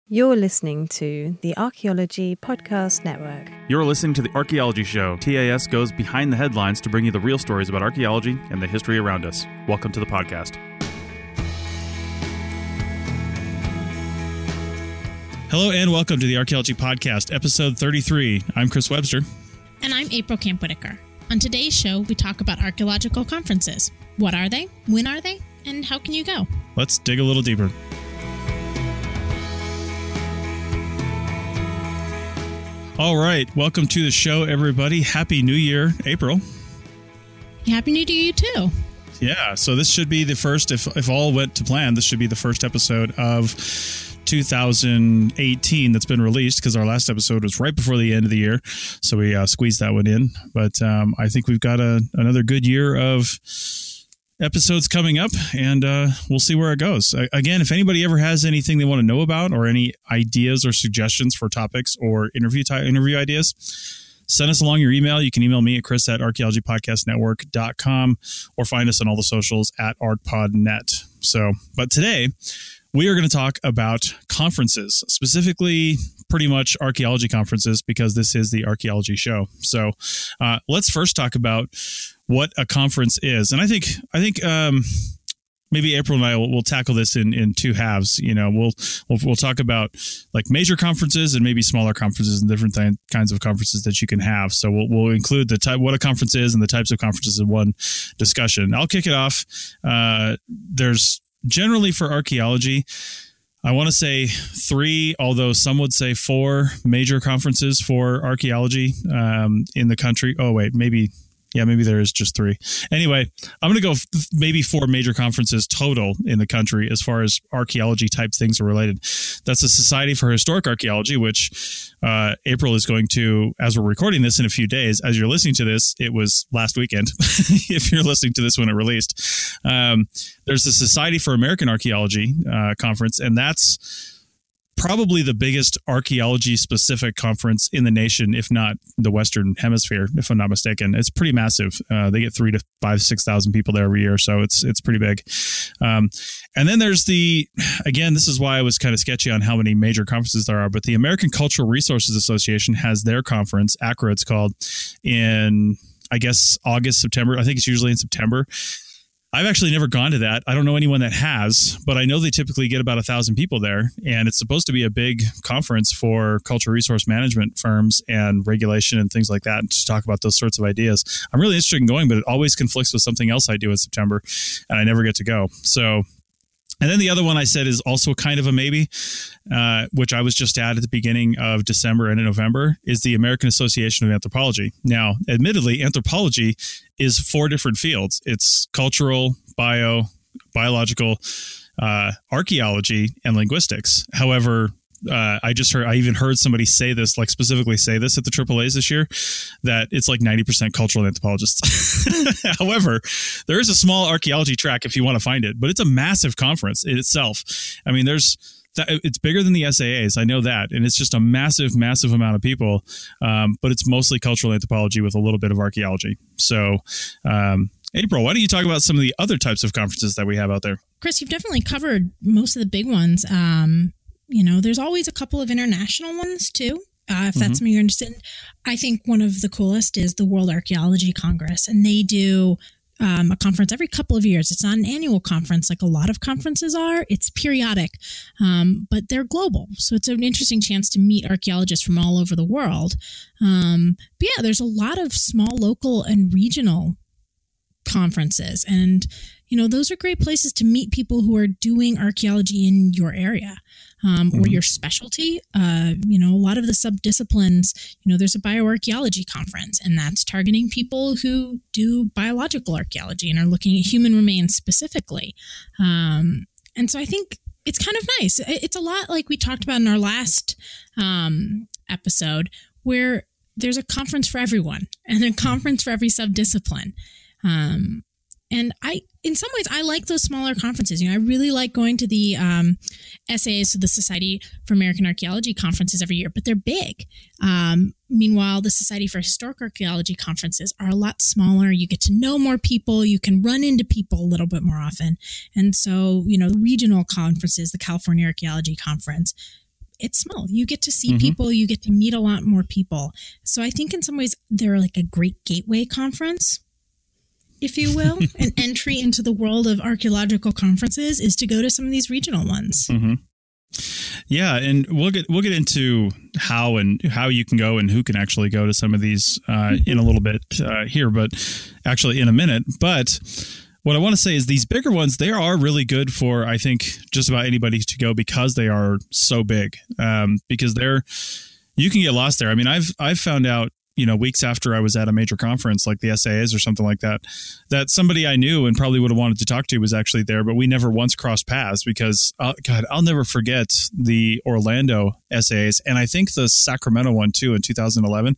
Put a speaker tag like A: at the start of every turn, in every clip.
A: You're listening to the Archaeology Podcast Network.
B: You're listening to The Archaeology Show. TAS goes behind the headlines to bring you the real stories about archaeology and the history around us. Welcome to the podcast.
C: Hello and welcome to the Archaeology Podcast, episode 33. I'm Chris Webster.
D: And I'm April Camp Whitaker. On today's show, we talk about archaeological conferences. What are they? When are they? And how can you go?
C: Let's dig a little deeper. All right. Welcome to the show, everybody. Happy New Year, April.
D: Happy New Year to you, too.
C: Yeah. So this should be the first, if all went to plan, this should be the first episode of 2018 that's been released, because our last episode was right before the end of the year. So we squeezed that one in. But I think we've got another good year of episodes coming up, and we'll see where it goes. Again, if anybody ever has anything they want to know about, or any ideas or suggestions for topics or interview ideas, send us along your email. You can email me at chris@archaeologypodcastnetwork.com, or find us on all the socials at archpodnet. But today we are going to talk about conferences, specifically pretty much archaeology conferences, because this is the Archaeology Show. So let's first talk about what a conference is. And I think maybe April and I will tackle this in two halves. You know, we'll talk about like major conferences and maybe smaller conferences and different kinds of conferences that you can have. So we'll include the type, what a conference is, and the types of conferences in one discussion. I'll kick it off. There's generally, for archaeology, I want to say 3, although some would say 4 major conferences for archaeology in the country. Oh, wait, maybe there is just 3. Anyway, I'm going to go maybe 4 major conferences total in the country as far as archaeology type things are related. That's the Society for Historic Archaeology, which April is going to, as we're recording this in a few days. As you're listening to this, it was last weekend, if you're listening to this when it released. There's the Society for American Archaeology conference, and that's probably the biggest archaeology-specific conference in the nation, if not the Western Hemisphere, if I'm not mistaken. It's pretty massive. They get 3,000 to 6,000 people there every year, so it's pretty big. And then there's again, this is why I was kind of sketchy on how many major conferences there are, but the American Cultural Resources Association has their conference, ACRA it's called, in, I guess, August, September. I think it's usually in September. I've actually never gone to that. I don't know anyone that has, but I know they typically get about 1,000 people there, and it's supposed to be a big conference for cultural resource management firms and regulation and things like that, and to talk about those sorts of ideas. I'm really interested in going, but it always conflicts with something else I do in September, and I never get to go. And then the other one I said is also kind of a maybe, which I was just at the beginning of December and in November, is the American Association of Anthropology. Now, admittedly, anthropology is 4 different fields. It's cultural, biological, archaeology, and linguistics. However, I even heard somebody say this, like specifically say this at the AAAs this year, that it's like 90% cultural anthropologists. However, there is a small archaeology track if you want to find it, but it's a massive conference in itself. I mean, it's bigger than the SAAs. I know that. And it's just a massive, massive amount of people. But it's mostly cultural anthropology with a little bit of archaeology. So, April, why don't you talk about some of the other types of conferences that we have out there?
D: Chris, you've definitely covered most of the big ones. There's always a couple of international ones too, if that's something you're interested in. I think one of the coolest is the World Archaeology Congress, and they do a conference every couple of years. It's not an annual conference like a lot of conferences are. It's periodic, but they're global. So it's an interesting chance to meet archaeologists from all over the world. But yeah, there's a lot of small local and regional conferences, and those are great places to meet people who are doing archaeology in your area or your specialty. A lot of the subdisciplines, there's a bioarchaeology conference, and that's targeting people who do biological archaeology and are looking at human remains specifically. And so I think it's kind of nice. It's a lot like we talked about in our last episode, where there's a conference for everyone and a conference for every subdiscipline. And in some ways, I like those smaller conferences. I really like going to the SAAs, so the Society for American Archaeology conferences every year, but they're big. Meanwhile, the Society for Historic Archaeology conferences are a lot smaller. You get to know more people. You can run into people a little bit more often. And so, the regional conferences, the California Archaeology Conference, it's small. You get to see people, you get to meet a lot more people. So I think in some ways they're like a great gateway conference, if you will. An entry into the world of archaeological conferences is to go to some of these regional ones.
C: Yeah, and we'll get into how you can go and who can actually go to some of these in a little bit here, but actually in a minute. But what I want to say is these bigger ones, they are really good for, I think, just about anybody to go because they are so big. Because you can get lost there. I mean, I've found out, weeks after I was at a major conference like the SAAs or something like that somebody I knew and probably would have wanted to talk to was actually there, but we never once crossed paths because, I'll never forget the Orlando SAAs. And I think the Sacramento one too in 2011.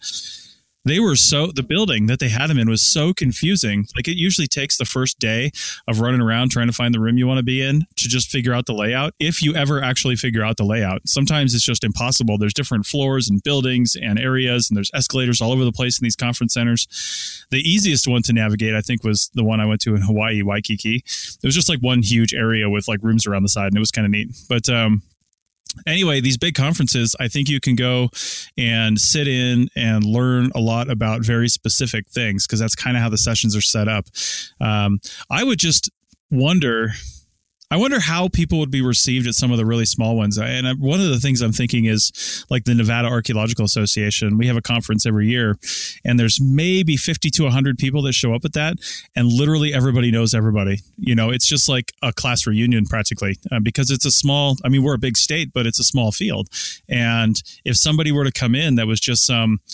C: The building that they had them in was so confusing. Like, it usually takes the first day of running around trying to find the room you want to be in to just figure out the layout. If you ever actually figure out the layout, sometimes it's just impossible. There's different floors and buildings and areas, and there's escalators all over the place in these conference centers. The easiest one to navigate, I think, was the one I went to in Hawaii, Waikiki. It was just like one huge area with like rooms around the side, and it was kind of neat. But, anyway, these big conferences, I think you can go and sit in and learn a lot about very specific things because that's kind of how the sessions are set up. I would just wonder how people would be received at some of the really small ones. And one of the things I'm thinking is like the Nevada Archaeological Association. We have a conference every year, and there's maybe 50 to 100 people that show up at that, and literally everybody knows everybody. It's just like a class reunion practically because it's we're a big state, but it's a small field. And if somebody were to come in that was just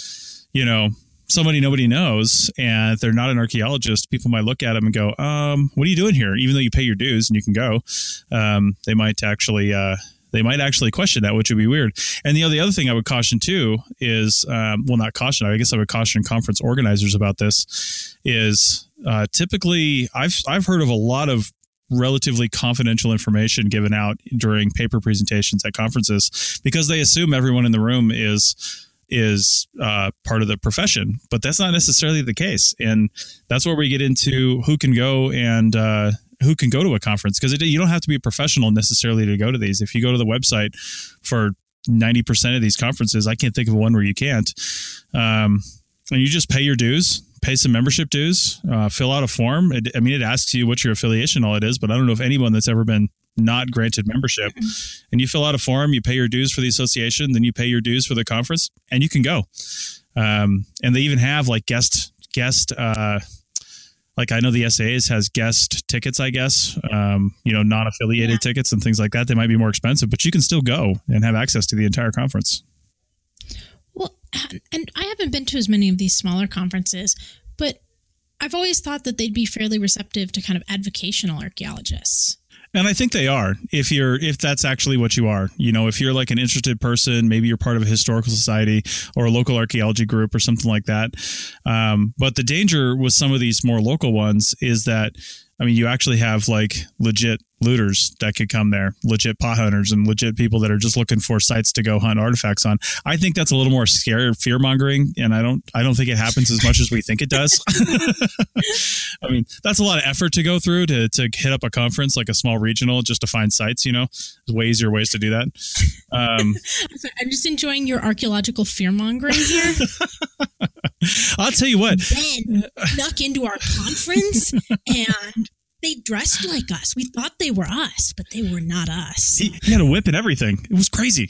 C: somebody nobody knows, and if they're not an archaeologist, people might look at them and go, what are you doing here? Even though you pay your dues and you can go, they might actually question that, which would be weird. And the other thing I would caution too is, not caution, I guess I would caution conference organizers about this is, typically I've heard of a lot of relatively confidential information given out during paper presentations at conferences because they assume everyone in the room is part of the profession, but that's not necessarily the case. And that's where we get into who can go and who can go to a conference, because you don't have to be a professional necessarily to go to these. If you go to the website for 90% of these conferences, I can't think of one where you can't. And you just pay your dues, pay some membership dues, fill out a form. It asks you what your affiliation all it is, but I don't know if anyone that's ever been not granted membership. And you fill out a form, you pay your dues for the association, then you pay your dues for the conference, and you can go. And they even have like guest like I know the SAAs has guest tickets, I guess, non-affiliated tickets and things like that. They might be more expensive, but you can still go and have access to the entire conference.
D: Well, and I haven't been to as many of these smaller conferences, but I've always thought that they'd be fairly receptive to kind of advocational archaeologists.
C: And I think they are, if that's actually what you are. If you're like an interested person, maybe you're part of a historical society or a local archaeology group or something like that. But the danger with some of these more local ones is that, you actually have like legit looters that could come there, legit pot hunters and legit people that are just looking for sites to go hunt artifacts on. I think that's a little more scary, fear mongering, and I don't think it happens as much as we think it does. That's a lot of effort to go through to hit up a conference like a small regional just to find sites. There's way easier ways to do that. I'm
D: just enjoying your archaeological fear mongering here.
C: I'll tell you what.
D: Ben snuck into our conference and they dressed like us. We thought they were us, but they were not us.
C: He had a whip and everything. It was crazy.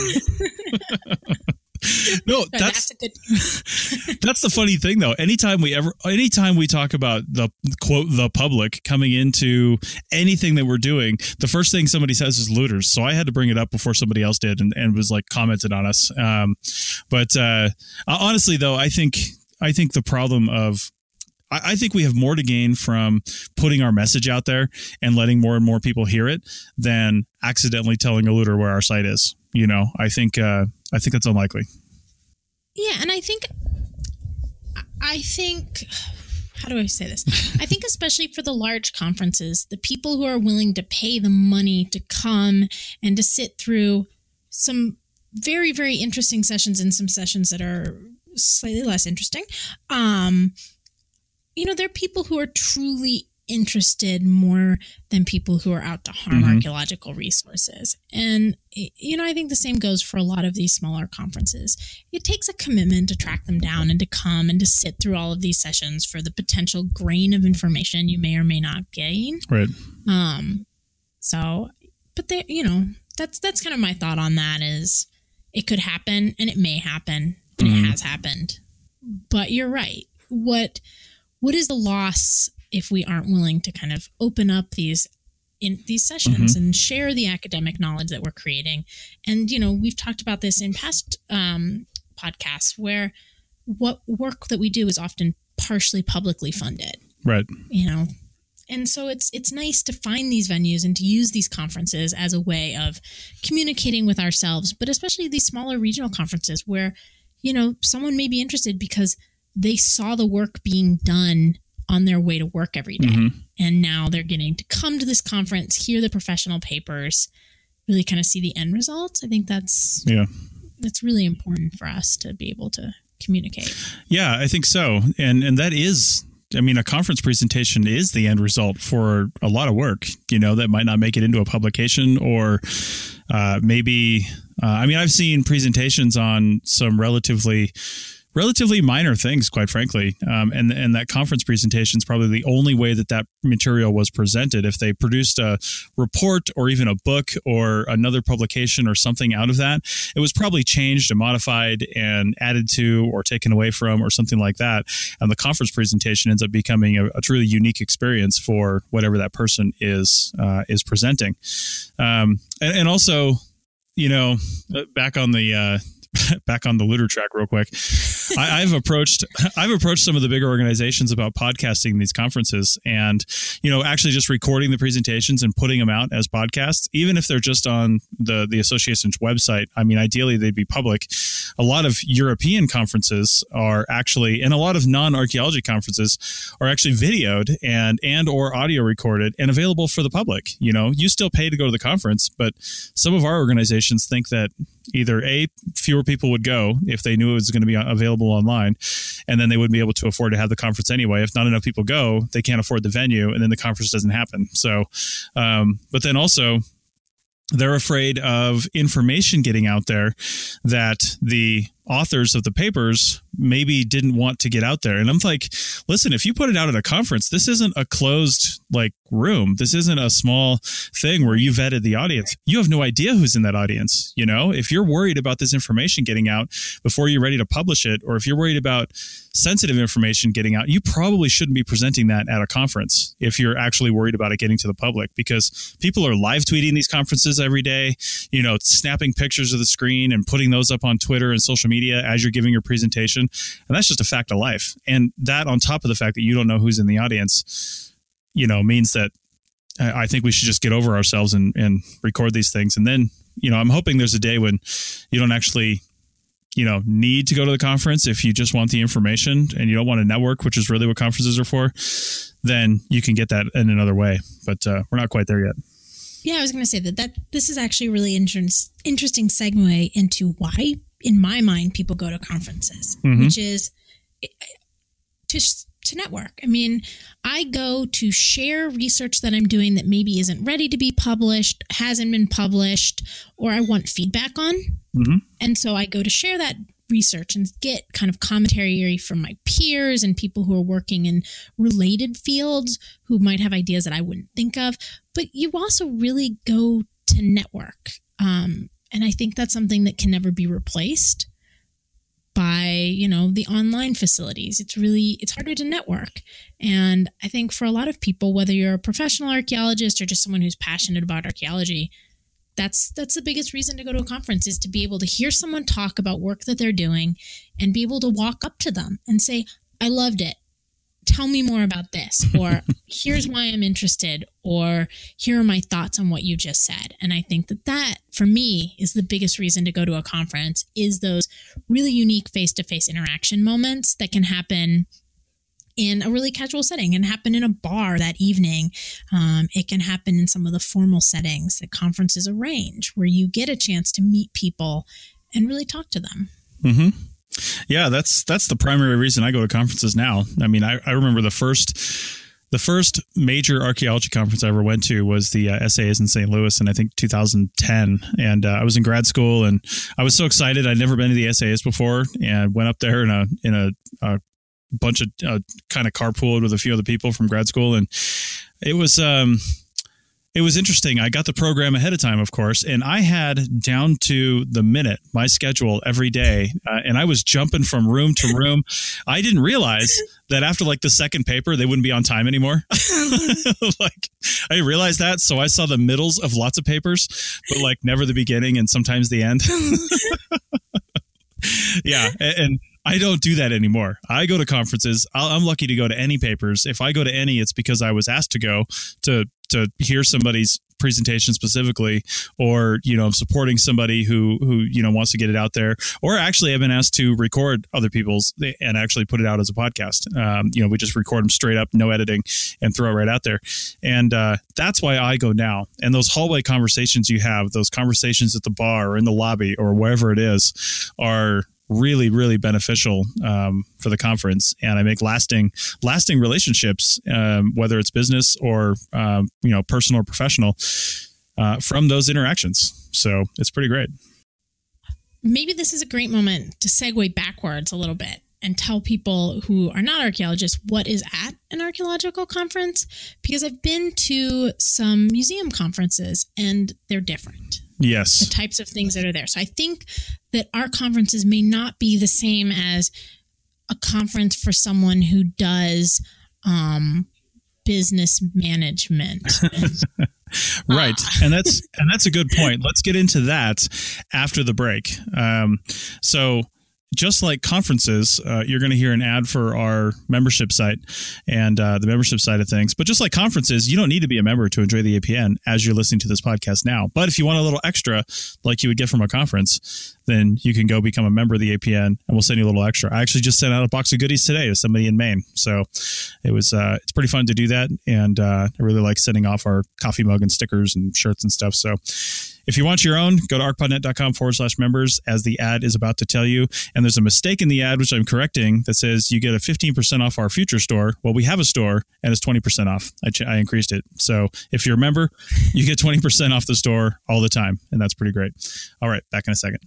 C: No, that's a good. That's the funny thing, though. Anytime we talk about the quote the public coming into anything that we're doing, the first thing somebody says is looters. So I had to bring it up before somebody else did, and was like commented on us. But honestly, though, I think the problem of I think we have more to gain from putting our message out there and letting more and more people hear it than accidentally telling a looter where our site is. I think that's unlikely.
D: Yeah, and I think, how do I say this? I think especially for the large conferences, the people who are willing to pay the money to come and to sit through some very, very interesting sessions and some sessions that are slightly less interesting. They're people who are truly interested more than people who are out to harm archaeological resources. And, I think the same goes for a lot of these smaller conferences. It takes a commitment to track them down and to come and to sit through all of these sessions for the potential grain of information you may or may not gain.
C: Right.
D: But that's kind of my thought on that is it could happen and it may happen and it has happened. But you're right. What is the loss if we aren't willing to kind of open up these sessions and share the academic knowledge that we're creating? And, we've talked about this in past podcasts where what work that we do is often partially publicly funded.
C: Right.
D: And so it's nice to find these venues and to use these conferences as a way of communicating with ourselves, but especially these smaller regional conferences where, someone may be interested because they saw the work being done on their way to work every day. And now they're getting to come to this conference, hear the professional papers, really kind of see the end results. I think that's really important for us to be able to communicate.
C: Yeah, I think so. And that is, a conference presentation is the end result for a lot of work, that might not make it into a publication or maybe, I've seen presentations on some relatively minor things, quite frankly. And that conference presentation is probably the only way that material was presented. If they produced a report or even a book or another publication or something out of that, it was probably changed and modified and added to or taken away from or something like that. And the conference presentation ends up becoming a truly unique experience for whatever that person is presenting. And also, back on the looter track real quick. I've approached some of the bigger organizations about podcasting these conferences and, actually just recording the presentations and putting them out as podcasts, even if they're just on the association's website. Ideally they'd be public. A lot of European conferences are actually, and a lot of non-archaeology conferences are actually videoed and or audio recorded and available for the public. You still pay to go to the conference, but some of our organizations think that either fewer people would go if they knew it was going to be available online, and then they wouldn't be able to afford to have the conference anyway. If not enough people go, they can't afford the venue, and then the conference doesn't happen. So, but then also, they're afraid of information getting out there that the authors of the papers maybe didn't want to get out there. And I'm like, listen, if you put it out at a conference, this isn't a closed room. This isn't a small thing where you vetted the audience. You have no idea who's in that audience. If you're worried about this information getting out before you're ready to publish it, or if you're worried about sensitive information getting out, you probably shouldn't be presenting that at a conference if you're actually worried about it getting to the public, because people are live tweeting these conferences every day, snapping pictures of the screen and putting those up on Twitter and social media as you're giving your presentation. And that's just a fact of life. And that, on top of the fact that you don't know who's in the audience, means that I think we should just get over ourselves and record these things. And then, I'm hoping there's a day when you don't actually, need to go to the conference. If you just want the information and you don't want to network, which is really what conferences are for, then you can get that in another way. But we're not quite there yet.
D: Yeah, I was going to say that this is actually a really interesting segue into why, in my mind, people go to conferences, which is to network. I go to share research that I'm doing that maybe isn't ready to be published, hasn't been published, or I want feedback on. And so I go to share that research and get kind of commentary from my peers and people who are working in related fields who might have ideas that I wouldn't think of. But you also really go to network. And I think that's something that can never be replaced by, the online facilities. It's harder to network. And I think for a lot of people, whether you're a professional archaeologist or just someone who's passionate about archaeology, that's the biggest reason to go to a conference, is to be able to hear someone talk about work that they're doing and be able to walk up to them and say, I loved it. Tell me more about this, or here's why I'm interested, or here are my thoughts on what you just said. And I think that for me is the biggest reason to go to a conference, is those really unique face-to-face interaction moments that can happen in a really casual setting and happen in a bar that evening. It can happen in some of the formal settings that conferences arrange, where you get a chance to meet people and really talk to them. Yeah,
C: that's the primary reason I go to conferences now. I remember the first The first major archaeology conference I ever went to was the SAAs in St. Louis in, I think, 2010. And I was in grad school, and I was so excited. I'd never been to the SAAs before, and went up there in a bunch of kind of carpooled with a few other people from grad school. And it was interesting. I got the program ahead of time, of course, and I had down to the minute my schedule every day, and I was jumping from room to room. I didn't realize that after like the second paper, they wouldn't be on time anymore. Like, I didn't realize that, so I saw the middles of lots of papers, but like never the beginning and sometimes the end. Yeah, and I don't do that anymore. I go to conferences. I'm lucky to go to any papers. If I go to any, it's because I was asked to go to hear somebody's presentation specifically, or, you know, supporting somebody who, you know, wants to get it out there, or actually I've been asked to record other people's and actually put it out as a podcast. You know, we just record them straight up, no editing, and throw it right out there. And that's why I go now. And those hallway conversations you have, those conversations at the bar or in the lobby or wherever it is, are really, really beneficial for the conference, and I make lasting relationships, whether it's business or you know, personal or professional, from those interactions. So it's pretty great.
D: Maybe this is a great moment to segue backwards a little bit and tell people who are not archaeologists what is at an archaeological conference, because I've been to some museum conferences and they're different.
C: Yes.
D: The types of things that are there. So I think that our conferences may not be the same as a conference for someone who does business management.
C: Right. And that's a good point. Let's get into that after the break. So just like conferences, you're going to hear an ad for our membership site and the membership side of things. But just like conferences, you don't need to be a member to enjoy the APN as you're listening to this podcast now. But if you want a little extra, like you would get from a conference, then you can go become a member of the APN, and we'll send you a little extra. I actually just sent out a box of goodies today to somebody in Maine. So it was it's pretty fun to do that. And I really like sending off our coffee mug and stickers and shirts and stuff. So if you want your own, go to arcpodnet.com/members, as the ad is about to tell you. And there's a mistake in the ad, which I'm correcting, that says you get a 15% off our future store. Well, we have a store, and it's 20% off. I increased it. So if you're a member, you get 20% off the store all the time. And that's pretty great. All right, back in a second.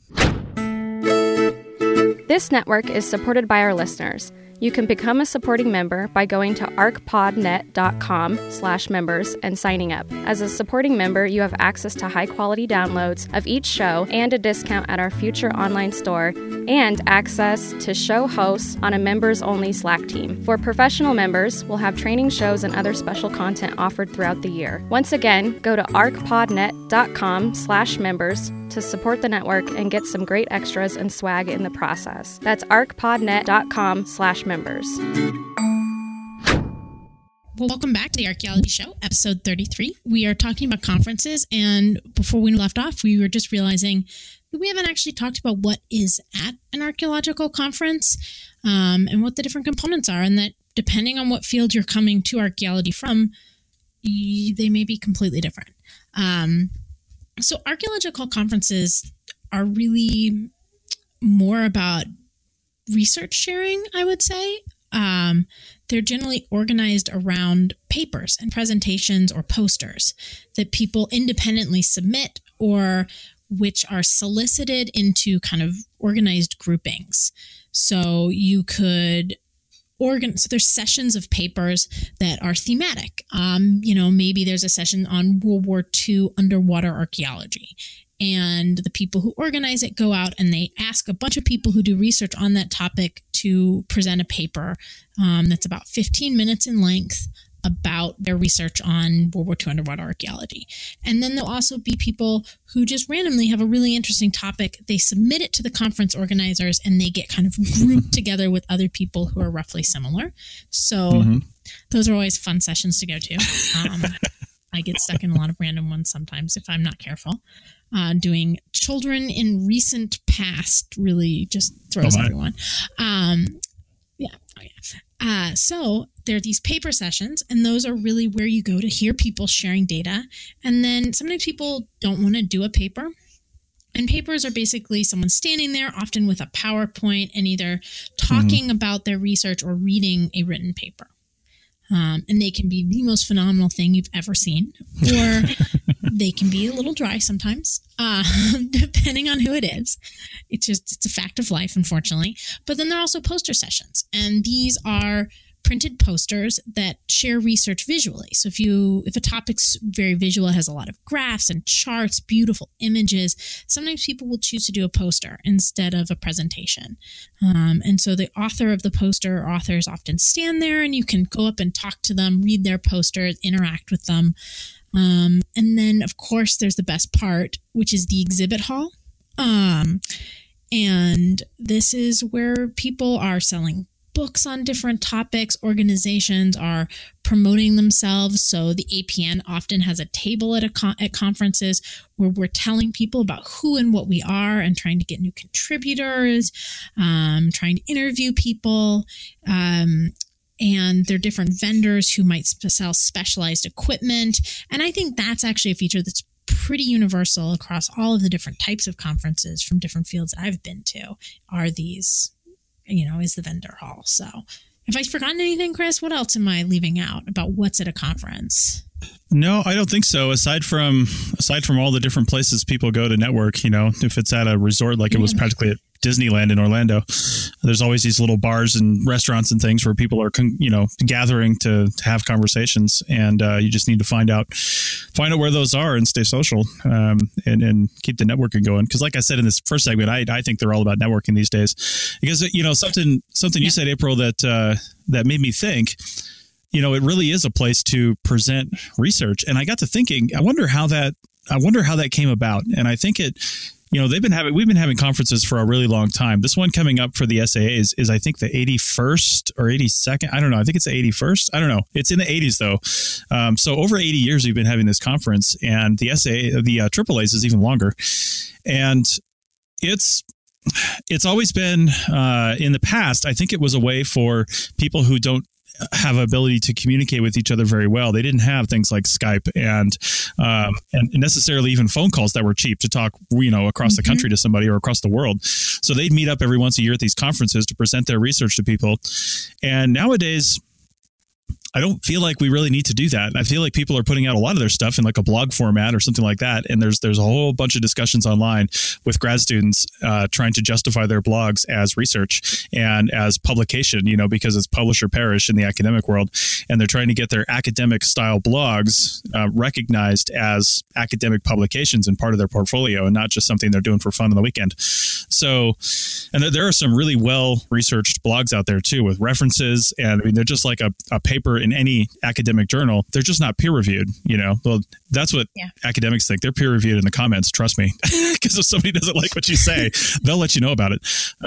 E: This network is supported by our listeners. You can become a supporting member by going to arcpodnet.com/members and signing up. As a supporting member, you have access to high-quality downloads of each show and a discount at our future online store, and access to show hosts on a members-only Slack team. For professional members, we'll have training shows and other special content offered throughout the year. Once again, go to arcpodnet.com/members to support the network and get some great extras and swag in the process. That's arcpodnet.com/members.
D: Well, welcome back to the Archaeology Show, episode 33. We are talking about conferences, and before we left off, we were just realizing that we haven't actually talked about what is at an archaeological conference, and what the different components are, and that depending on what field you're coming to archaeology from, they may be completely different. So archaeological conferences are really more about research sharing, I would say. They're generally organized around papers and presentations or posters that people independently submit, or which are solicited into kind of organized groupings. So you could so there's sessions of papers that are thematic. Maybe there's a session on World War II underwater archaeology, and the people who organize it go out and they ask a bunch of people who do research on that topic to present a paper that's about 15 minutes in length about their research on World War II underwater archaeology. And then there'll also be people who just randomly have a really interesting topic. They submit it to the conference organizers, and they get kind of grouped together with other people who are roughly similar. So those are always fun sessions to go to. I get stuck in a lot of random ones sometimes if I'm not careful. Doing children in recent past really just throws everyone. So there are these paper sessions, and those are really where you go to hear people sharing data. And then sometimes people don't want to do a paper. And papers are basically someone standing there, often with a PowerPoint, and either talking about their research or reading a written paper. And they can be the most phenomenal thing you've ever seen, or they can be a little dry sometimes, depending on who it is. It's a fact of life, unfortunately. But then there are also poster sessions, and these are printed posters that share research visually. So if a topic's very visual, has a lot of graphs and charts, beautiful images, sometimes people will choose to do a poster instead of a presentation. And so the author of the poster or authors often stand there, and you can go up and talk to them, read their posters, interact with them. And then, of course, there's the best part, which is the exhibit hall. And this is where people are selling books on different topics. Organizations are promoting themselves. So the APN often has a table at conferences where we're telling people about who and what we are and trying to get new contributors, trying to interview people. And there are different vendors who might sell specialized equipment. And I think that's actually a feature that's pretty universal across all of the different types of conferences from different fields that I've been to, are these, is the vendor hall. So have I forgotten anything, Chris? What else am I leaving out about what's at a conference?
C: No, I don't think so. Aside from all the different places people go to network, if it's at a resort like it was practically at Disneyland in Orlando, there's always these little bars and restaurants and things where people are, gathering to have conversations, and you just need to find out where those are and stay social, and keep the networking going. Because, like I said in this first segment, I think they're all about networking these days. Because something you said, April, that made me think. It really is a place to present research. And I got to thinking, I wonder how that came about. And I think we've been having conferences for a really long time. This one coming up for the SAAs is I think the 81st or 82nd. I don't know. I think it's the 81st. I don't know. It's in the 80s though. So over 80 years we've been having this conference, and the AAAs is even longer. And it's always been in the past. I think it was a way for people who don't have ability to communicate with each other very well. They didn't have things like Skype and necessarily even phone calls that were cheap to talk, across the country to somebody or across the world. So they'd meet up every once a year at these conferences to present their research to people. And nowadays, I don't feel like we really need to do that. I feel like people are putting out a lot of their stuff in like a blog format or something like that. And there's a whole bunch of discussions online with grad students trying to justify their blogs as research and as publication, because it's publish or perish in the academic world. And they're trying to get their academic style blogs recognized as academic publications and part of their portfolio, and not just something they're doing for fun on the weekend. So, and there are some really well-researched blogs out there too, with references. And I mean, they're just like a paper in any academic journal. They're just not peer-reviewed, Well, that's what academics think. They're peer-reviewed in the comments, trust me. Because if somebody doesn't like what you say, they'll let you know about it.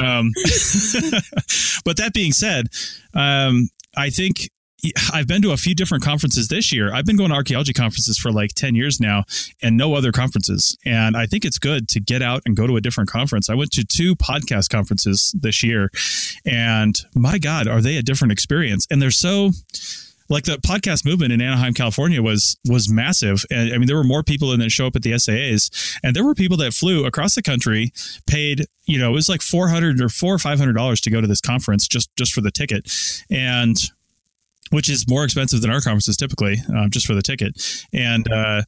C: But that being said, I think I've been to a few different conferences this year. I've been going to archaeology conferences for like 10 years now, and no other conferences. And I think it's good to get out and go to a different conference. I went to 2 podcast conferences this year, and my God, are they a different experience? And they're so... Like the podcast movement in Anaheim, California was massive. And I mean, there were more people than show up at the SAAs, and there were people that flew across the country, paid, it was like $400 or $500 to go to this conference just for the ticket. And which is more expensive than our conferences typically, just for the ticket. And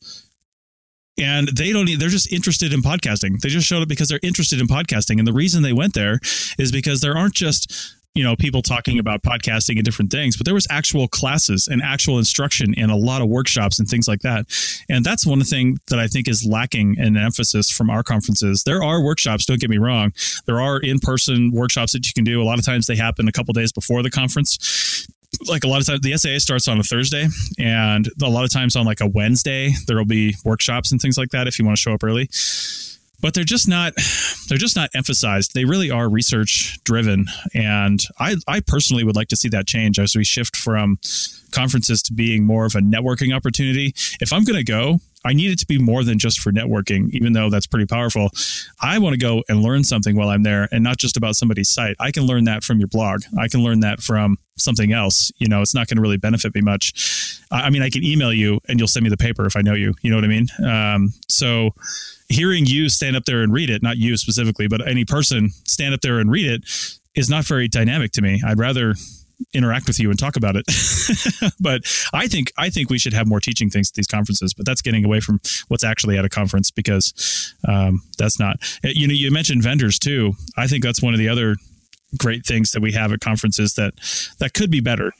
C: they're just interested in podcasting. They just showed up because they're interested in podcasting. And the reason they went there is because there aren't just, people talking about podcasting and different things, but there was actual classes and actual instruction and a lot of workshops and things like that. And that's one thing that I think is lacking in emphasis from our conferences. There are workshops, don't get me wrong. There are in-person workshops that you can do. A lot of times they happen a couple days before the conference. Like a lot of times the SAA starts on a Thursday, and a lot of times on like a Wednesday, there'll be workshops and things like that if you want to show up early. But they're just not emphasized. They really are research driven. And I personally would like to see that change as we shift from conferences to being more of a networking opportunity. If I'm going to go, I need it to be more than just for networking, even though that's pretty powerful. I want to go and learn something while I'm there, and not just about somebody's site. I can learn that from your blog. I can learn that from something else. It's not going to really benefit me much. I mean, I can email you and you'll send me the paper if I know you. You know what I mean? So hearing you stand up there and read it, not you specifically, but any person stand up there and read it, is not very dynamic to me. I'd rather interact with you and talk about it. But I think we should have more teaching things at these conferences, but that's getting away from what's actually at a conference, because that's not, you mentioned vendors too. I think that's one of the other great things that we have at conferences that could be better.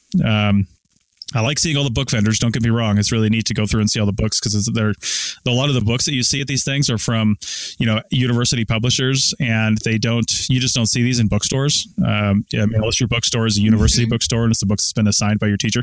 C: I like seeing all the book vendors. Don't get me wrong. It's really neat to go through and see all the books, because a lot of the books that you see at these things are from, university publishers, and you just don't see these in bookstores. Unless your bookstore is a university bookstore and it's the book that's been assigned by your teacher.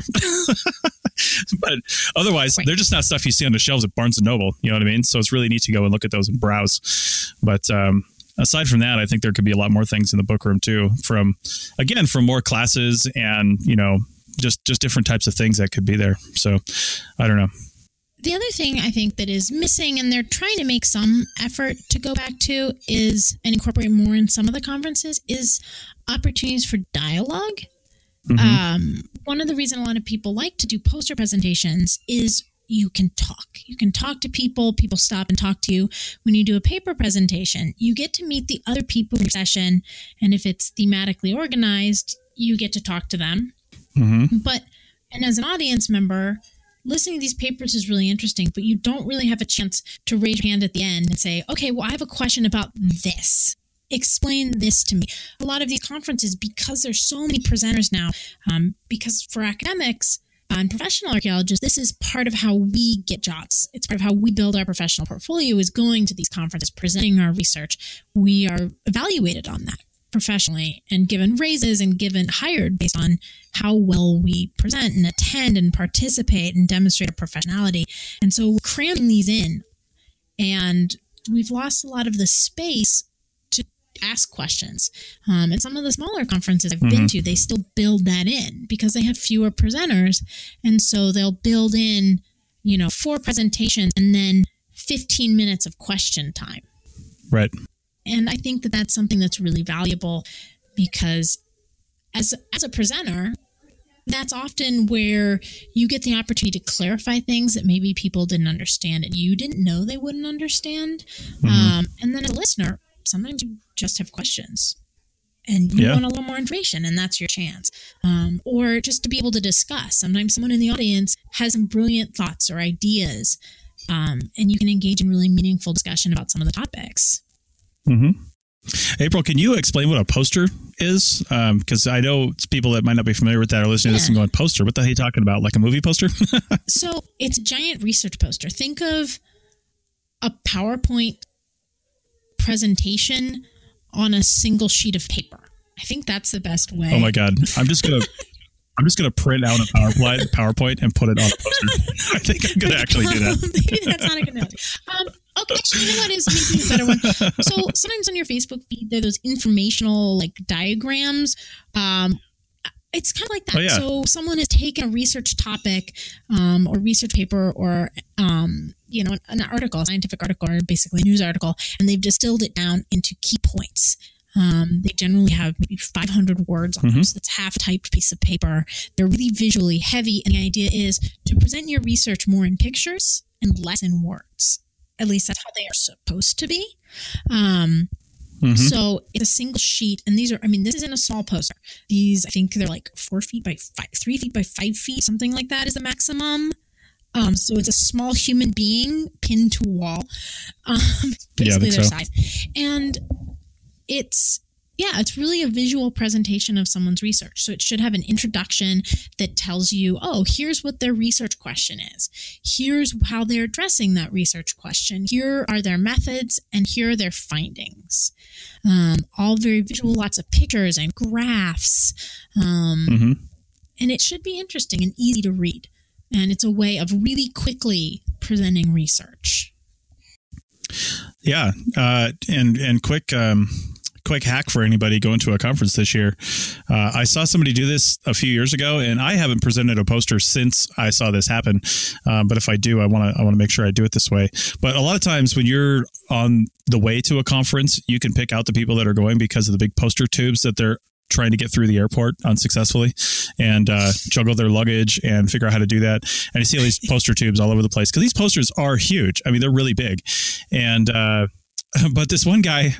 C: But otherwise, they're just not stuff you see on the shelves at Barnes & Noble. You know what I mean? So it's really neat to go and look at those and browse. But aside from that, I think there could be a lot more things in the book room too, from more classes and, just different types of things that could be there. So I don't know.
D: The other thing I think that is missing, and they're trying to make some effort to go back to, is, and incorporate more in some of the conferences, is opportunities for dialogue. Mm-hmm. One of the reasons a lot of people like to do poster presentations is you can talk. You can talk to people. People stop and talk to you. When you do a paper presentation, you get to meet the other people in your session. And if it's thematically organized, you get to talk to them. Mm-hmm. And as an audience member, listening to these papers is really interesting, but you don't really have a chance to raise your hand at the end and say, okay, well, I have a question about this. Explain this to me. A lot of these conferences, because there's so many presenters now, because for academics and professional archaeologists, this is part of how we get jobs. It's part of how we build our professional portfolio, is going to these conferences, presenting our research. We are evaluated on that professionally and given raises and hired based on how well we present and attend and participate and demonstrate our professionality. And so we're cramming these in, and we've lost a lot of the space to ask questions. And some of the smaller conferences I've been to, they still build that in because they have fewer presenters. And so they'll build in, 4 presentations and then 15 minutes of question time.
C: Right.
D: And I think that that's something that's really valuable, because as a presenter, that's often where you get the opportunity to clarify things that maybe people didn't understand and you didn't know they wouldn't understand. Mm-hmm. And then as a listener, sometimes you just have questions and you want a little more information, and that's your chance. Or just to be able to discuss. Sometimes someone in the audience has some brilliant thoughts or ideas, and you can engage in really meaningful discussion about some of the topics.
C: Mm-hmm. April, can you explain what a poster is? Because I know it's people that might not be familiar with that are listening to this and going, poster? What the hell are you talking about? Like a movie poster?
D: So it's a giant research poster. Think of a PowerPoint presentation on a single sheet of paper. I think that's the best way.
C: Oh my God. I'm just gonna print out a PowerPoint and put it on a poster. I think I'm gonna actually do that.
D: Maybe that's not a good analogy. Okay, actually, you know what is maybe a better one? So sometimes on your Facebook feed, there are those informational diagrams. It's kind of like that. Oh, yeah. So someone has taken a research topic or research paper or an article, a scientific article, or basically a news article, and they've distilled it down into key points. They generally have maybe 500 words on them. So it's half-typed piece of paper. They're really visually heavy, and the idea is to present your research more in pictures and less in words. At least that's how they are supposed to be. So it's a single sheet, and this isn't a small poster. These, I think they're 4 feet by 3 feet by 5 feet, something like that is the maximum. So it's a small human being pinned to a wall. Basically their size. And it's really a visual presentation of someone's research. So it should have an introduction that tells you, here's what their research question is. Here's how they're addressing that research question. Here are their methods, and here are their findings. All very visual, lots of pictures and graphs. And it should be interesting and easy to read. And it's a way of really quickly presenting research.
C: Yeah. And quick hack for anybody going to a conference this year. I saw somebody do this a few years ago, and I haven't presented a poster since I saw this happen. But if I do, I want to make sure I do it this way. But a lot of times when you're on the way to a conference, you can pick out the people that are going because of the big poster tubes that they're trying to get through the airport unsuccessfully and juggle their luggage and figure out how to do that. And you see all these poster tubes all over the place because these posters are huge. I mean, they're really big. And but this one guy,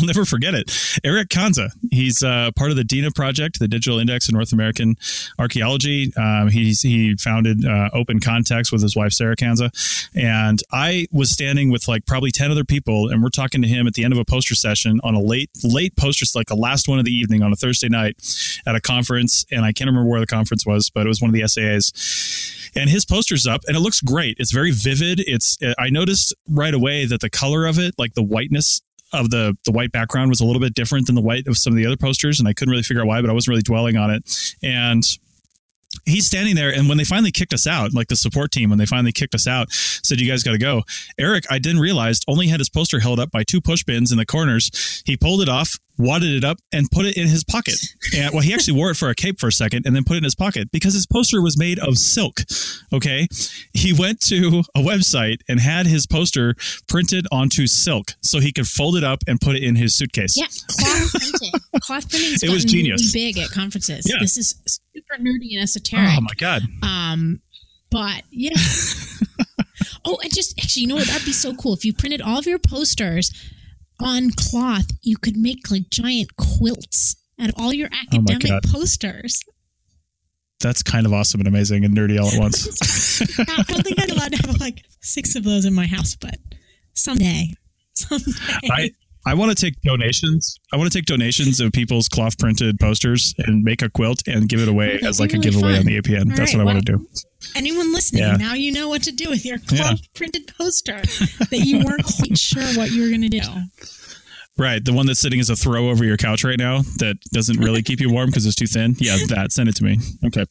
C: I'll never forget it. Eric Kanza. He's part of the DINA project, the Digital Index of North American Archaeology. He founded Open Context with his wife, Sarah Kanza. And I was standing with like probably 10 other people, and we're talking to him at the end of a poster session on a late poster, like the last one of the evening on a Thursday night at a conference. And I can't remember where the conference was, but it was one of the SAAs. And his poster's up, and it looks great. It's very vivid. I noticed right away that the color of it, like the whiteness of the white background, was a little bit different than the white of some of the other posters, and I couldn't really figure out why, but I wasn't really dwelling on it. And he's standing there, and when they finally kicked us out, like the support team, when they finally kicked us out, said, "You guys got to go." Eric, I didn't realize, only had his poster held up by 2 push bins in the corners. He pulled it off, wadded it up, and put it in his pocket. And well, he actually wore it for a cape for a second and then put it in his pocket because his poster was made of silk. Okay. He went to a website and had his poster printed onto silk so he could fold it up and put it in his suitcase.
D: Yeah. Cloth printing. Cloth printing
C: it was genius.
D: Really big at conferences.
C: Yeah.
D: This is super nerdy and esoteric.
C: Oh my God.
D: But yeah. Oh, and just actually, you know what? That'd be so cool. If you printed all of your posters on cloth, you could make like giant quilts out of all your academic posters.
C: That's kind of awesome and amazing and nerdy all at once.
D: I don't think I'm allowed to have like 6 of those in my house, but someday.
C: I want to take donations. I want to take donations of people's cloth printed posters and make a quilt and give it away as like really a giveaway on the APN. All That's right, what I want to do.
D: Anyone listening, now you know what to do with your cloth printed poster that you weren't quite sure what you were going to do.
C: Right. The one that's sitting as a throw over your couch right now that doesn't really keep you warm because it's too thin. Yeah, that. Send it to me. Okay.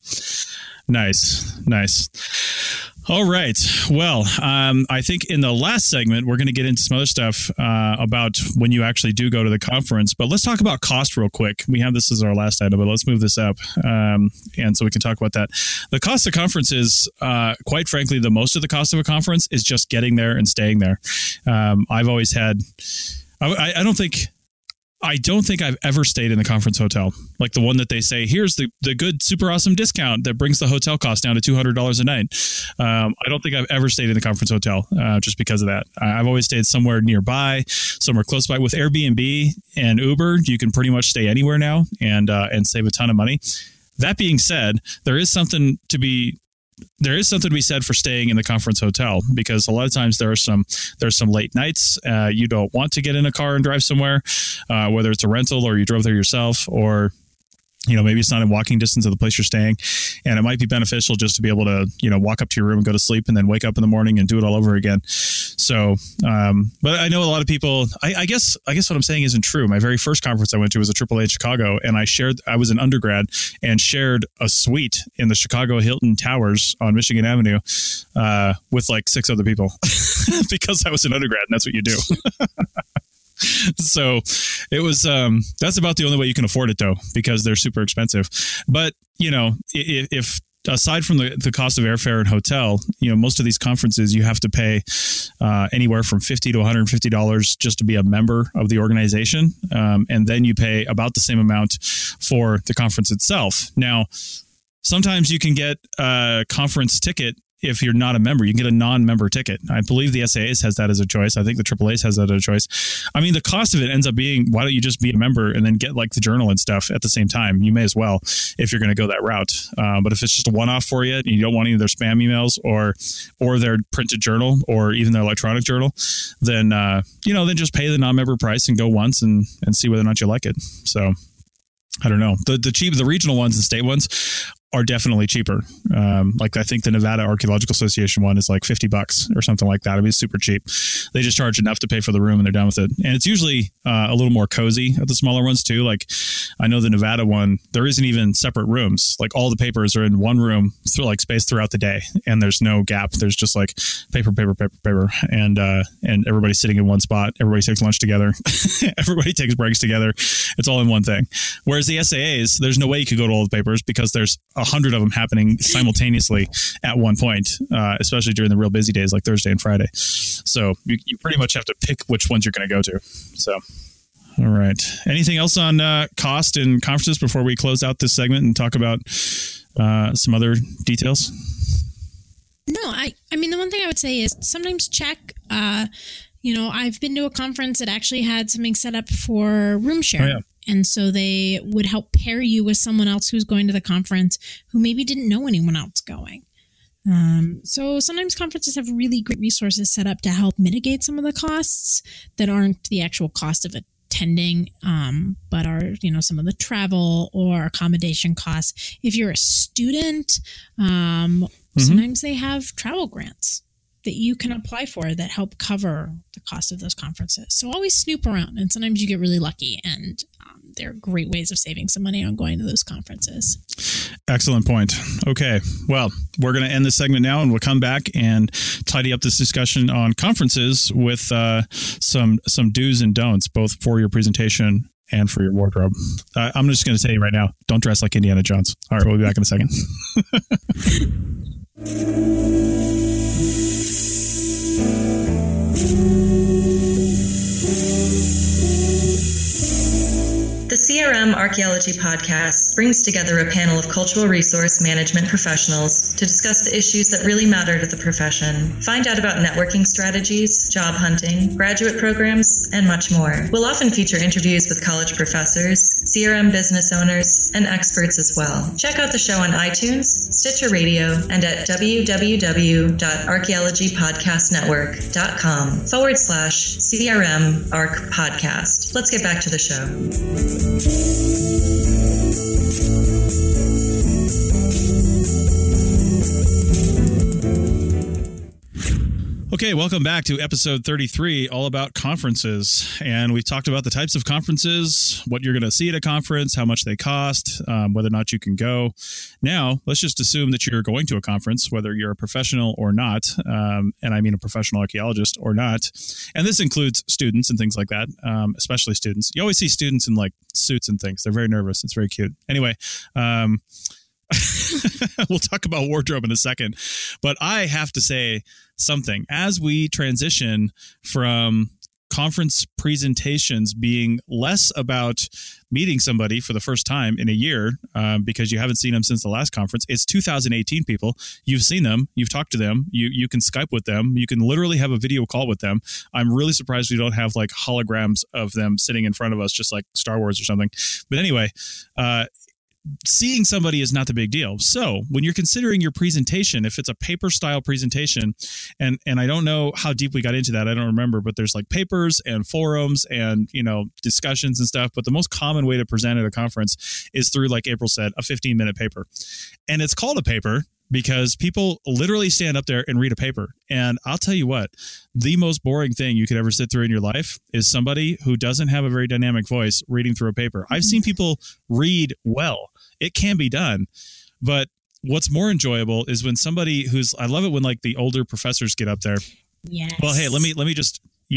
C: Nice. All right. Well, I think in the last segment, we're going to get into some other stuff about when you actually do go to the conference. But let's talk about cost real quick. We have this as our last item, but let's move this up. And so we can talk about that. The cost of conferences, quite frankly, the most of the cost of a conference is just getting there and staying there. I've always had... I don't think I've ever stayed in the conference hotel, like the one that they say, here's the good, super awesome discount that brings the hotel cost down to $200 a night. I don't think I've ever stayed in the conference hotel just because of that. I've always stayed somewhere nearby, somewhere close by. With Airbnb and Uber, you can pretty much stay anywhere now and save a ton of money. That being said, there is something to be said for staying in the conference hotel, because a lot of times there's some late nights. You don't want to get in a car and drive somewhere, whether it's a rental or you drove there yourself, or maybe it's not in walking distance of the place you're staying, and it might be beneficial just to be able to, walk up to your room and go to sleep and then wake up in the morning and do it all over again. So, but I know a lot of people, I guess what I'm saying isn't true. My very first conference I went to was a AAA in Chicago, and I was an undergrad and shared a suite in the Chicago Hilton Towers on Michigan Avenue, with like 6 other people because I was an undergrad and that's what you do. So it was, that's about the only way you can afford it though, because they're super expensive. But, if aside from the cost of airfare and hotel, most of these conferences, you have to pay anywhere from $50 to $150 just to be a member of the organization. And then you pay about the same amount for the conference itself. Now, sometimes you can get a conference ticket. If you're not a member, you can get a non-member ticket. I believe the SAAs has that as a choice. I think the AAAs has that as a choice. I mean, the cost of it ends up being, why don't you just be a member and then get like the journal and stuff at the same time? You may as well if you're going to go that route. But if it's just a one-off for you and you don't want any of their spam emails or their printed journal or even their electronic journal, then then just pay the non-member price and go once and see whether or not you like it. So I don't know. The regional ones and state ones are definitely cheaper. Like I think the Nevada Archaeological Association one is like $50 or something like that. I mean, it's super cheap. They just charge enough to pay for the room and they're done with it. And it's usually a little more cozy at the smaller ones too. Like I know the Nevada one, there isn't even separate rooms. Like all the papers are in one room, like spaced throughout the day, and there's no gap. There's just like paper, and everybody's sitting in one spot. Everybody takes lunch together. Everybody takes breaks together. It's all in one thing. Whereas the SAAs, there's no way you could go to all the papers because there's 100 of them happening simultaneously at one point, especially during the real busy days like Thursday and Friday. So you pretty much have to pick which ones you're going to go to. So, all right. Anything else on cost and conferences before we close out this segment and talk about some other details?
D: No, I mean, the one thing I would say is sometimes check, I've been to a conference that actually had something set up for room share.
C: Oh, yeah.
D: And so they would help pair you with someone else who's going to the conference who maybe didn't know anyone else going. So sometimes conferences have really great resources set up to help mitigate some of the costs that aren't the actual cost of attending, but are, some of the travel or accommodation costs. If you're a student, sometimes they have travel grants that you can apply for that help cover the cost of those conferences. So always snoop around, and sometimes you get really lucky, and there are great ways of saving some money on going to those conferences.
C: Excellent point. Okay. Well, we're going to end this segment now, and we'll come back and tidy up this discussion on conferences with some do's and don'ts, both for your presentation and for your wardrobe. I'm just going to tell you right now, don't dress like Indiana Jones. All right. We'll be back in a second.
F: The CRM Archaeology Podcast brings together a panel of cultural resource management professionals to discuss the issues that really matter to the profession. Find out about networking strategies, job hunting, graduate programs, and much more. We'll often feature interviews with college professors, CRM business owners, and experts as well. Check out the show on iTunes, Stitcher Radio, and at www.archaeologypodcastnetwork.com/CRM Arc Podcast. Let's get back to the show.
C: Okay, welcome back to episode 33, all about conferences. And we talked about the types of conferences, what you're going to see at a conference, how much they cost, whether or not you can go. Now, let's just assume that you're going to a conference, whether you're a professional or not, and I mean a professional archaeologist or not. And this includes students and things like that, especially students. You always see students in like suits and things. They're very nervous. It's very cute. Anyway, we'll talk about wardrobe in a second, but I have to say something. As we transition from conference presentations being less about meeting somebody for the first time in a year because you haven't seen them since the last conference. It's 2018 people. You've seen them. You've talked to them. You can Skype with them. You can literally have a video call with them. I'm really surprised we don't have like holograms of them sitting in front of us, just like Star Wars or something. But anyway, seeing somebody is not the big deal. So when you're considering your presentation, if it's a paper style presentation, and I don't know how deep we got into that, I don't remember, but there's like papers and forums and, discussions and stuff. But the most common way to present at a conference is through, like April said, a 15-minute paper. And it's called a paper because people literally stand up there and read a paper. And I'll tell you what, the most boring thing you could ever sit through in your life is somebody who doesn't have a very dynamic voice reading through a paper. I've seen people read well. It can be done. But what's more enjoyable is when somebody I love it when like the older professors get up there.
D: Yes.
C: Well, hey, let me just